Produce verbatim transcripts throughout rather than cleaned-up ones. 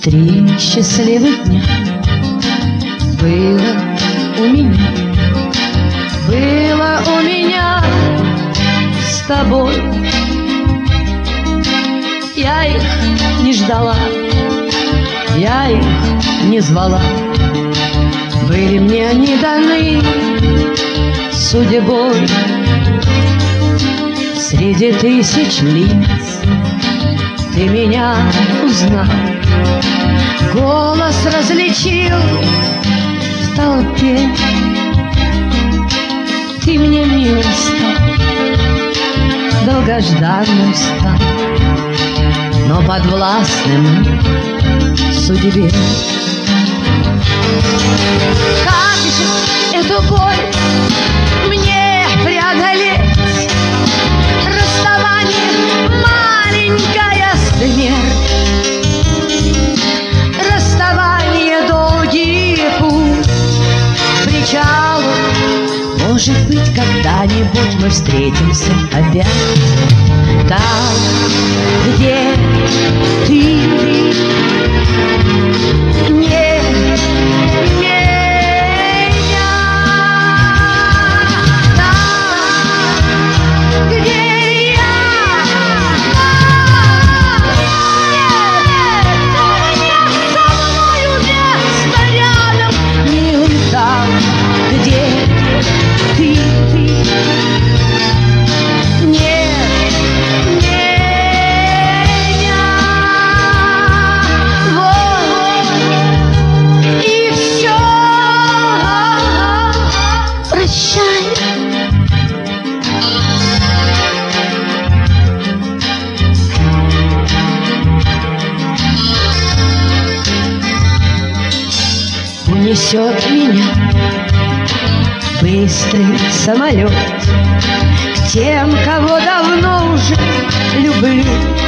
Три счастливых дня было у меня, было у меня с тобой. Я их не ждала, я их не звала, были мне они даны судьбой. Среди тысяч лиц ты меня узнал, голос различил в толпе. Ты мне мил стал, долгожданным стал, но подвластным судьбе. Как же эту боль мне преодолеть? Расставание — маленькая смерть, расставание — долгий путь к причалу. Может быть, когда-нибудь мы встретимся опять там, где ты не меня, там, где я со мною место рядом, милый, там, где ты, нет, не меня. Вот, и все. Прощай. Унесет меня быстрый самолет к тем, кого давно уже люблю.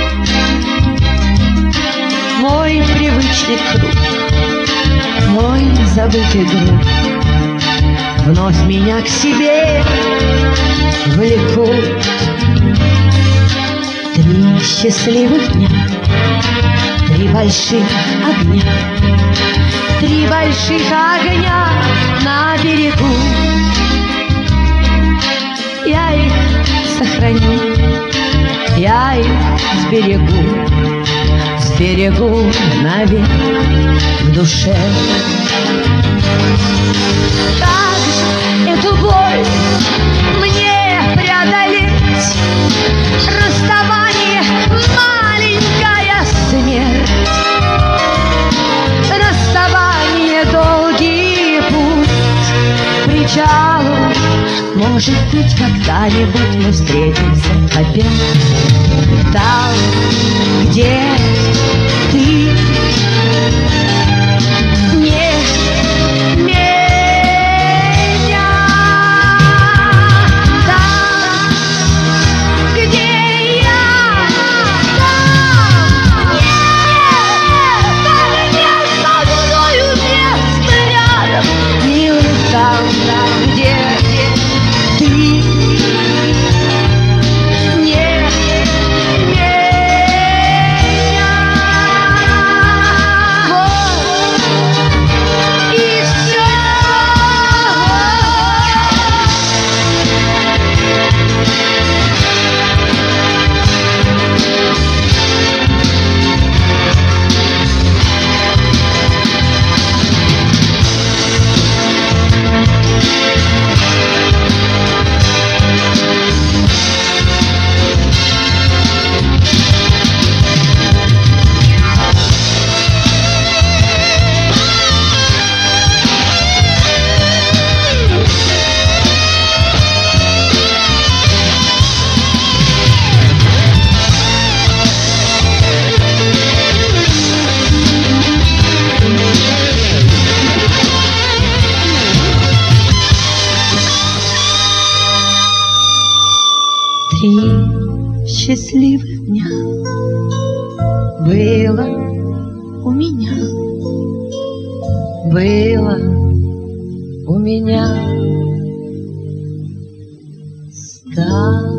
Мой привычный круг, мой забытый друг вновь меня к себе влекут. Три счастливых дня, три больших огня, три больших огня на берегу. Я их сохраню, я их сберегу, сберегу навек в душе. Как же эту боль мне преодолеть? Расставание — маленькая смерть, расставание — долгий путь к причалу. Может быть, когда-нибудь мы встретимся опять там, где ты не меня, там, где я, там, нет, там нет со мною места рядом, милый, там, где ты не меня. Вот, и все. Три счастливых дня было у меня, было у меня с тобой.